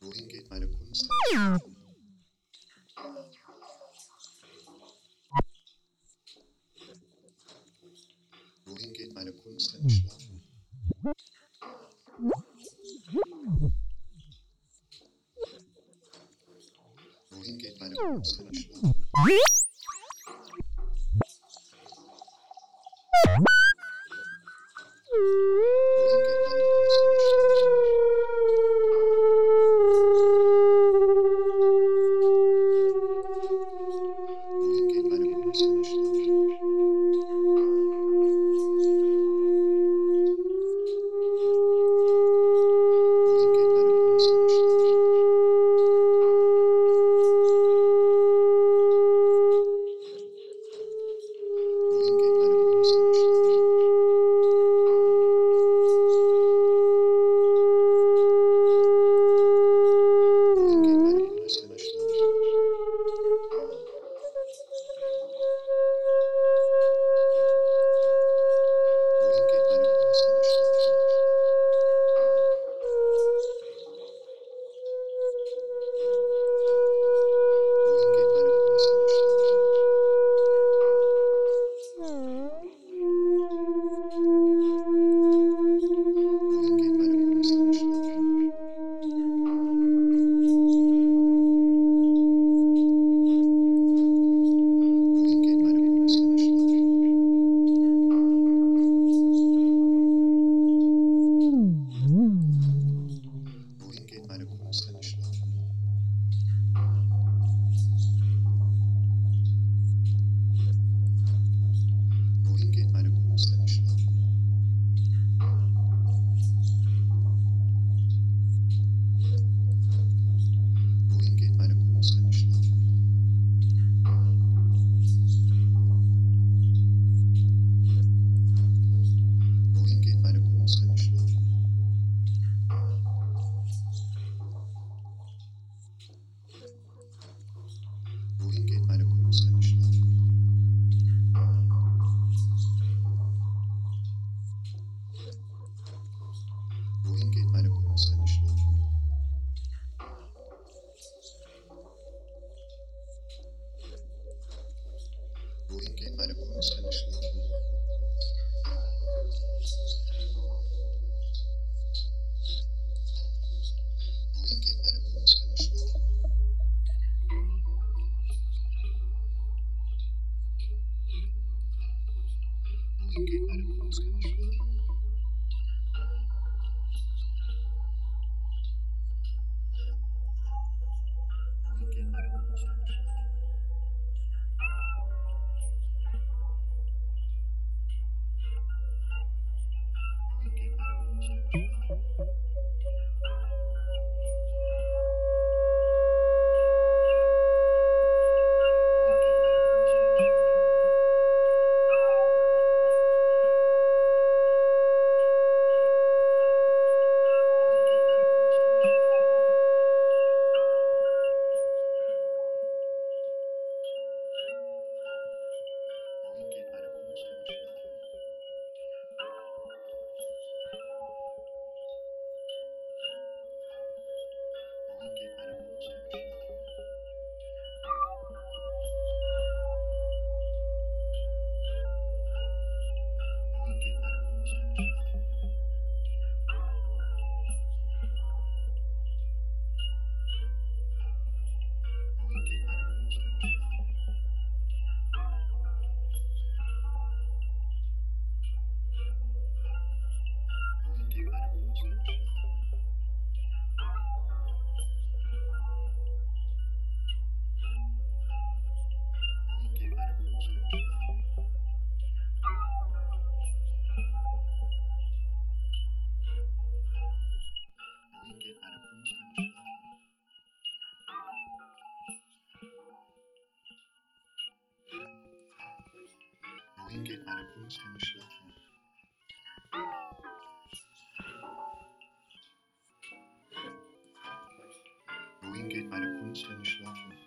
Wohin geht meine Kunst? Wohin geht meine Kunst, wenn ich schlafe? Wohin geht meine Kunst, wenn ich schlafe? Wohin geht meine Kunst, wenn ich schlafe? Wohin geht meine Kunst, wenn ich schlafe? Wohin geht meine Kunst, wenn ich schlafe? Wohin geht meine Kunst, wenn ich schlafe? Wohin geht meine Kunst, wenn ich schlafe? Wohin geht meine Kunst, wenn ich schlafe? Wohin geht meine Kunst, wenn ich schlafe? Wohin geht meine Kunst, wenn ich schlafe? Wohin geht meine Kunst, wenn ich schlafe? Wohin geht meine Kunst, wenn ich schlafe? Wohin geht meine Kunst, wenn ich schlafe? Wohin geht meine Kunst, wenn ich schlafe? Wohin geht meine Kunst, wenn ich schlafe? Wohin geht meine Kunst, wenn ich schlafe? Wohin geht meine Kunst, wenn ich schlafe? Wohin geht meine Kunst, wenn ich schlafe? Wohin geht meine Kunst, wenn ich schlafe? Wohin geht meine Kunst, wenn ich schlafe? Wohin geht meine Kunst, wenn ich schlafe? Wohin geht meine Kunst, wenn ich schlafe? Wohin geht meine Kunst, wenn ich schlafe? Wohin geht meine Kunst, wenn ich schlafe? Wohin geht meine Kunst, wenn ich schlafe? Wohin geht meine Kunst, wenn ich schlafe? Wohin geht meine Kunst, wenn ich schlafe? Wohin geht meine Kunst, wenn ich schlafe? Wohin geht meine Kunst, wenn ich schlafe? Wohin geht meine Kunst, wenn ich schlafe? Wohin geht meine Kunst, wenn ich schlafe? Wohin geht meine Kunst, wenn ich schlafe? Wohin geht meine Kunst, wenn ich schlafe?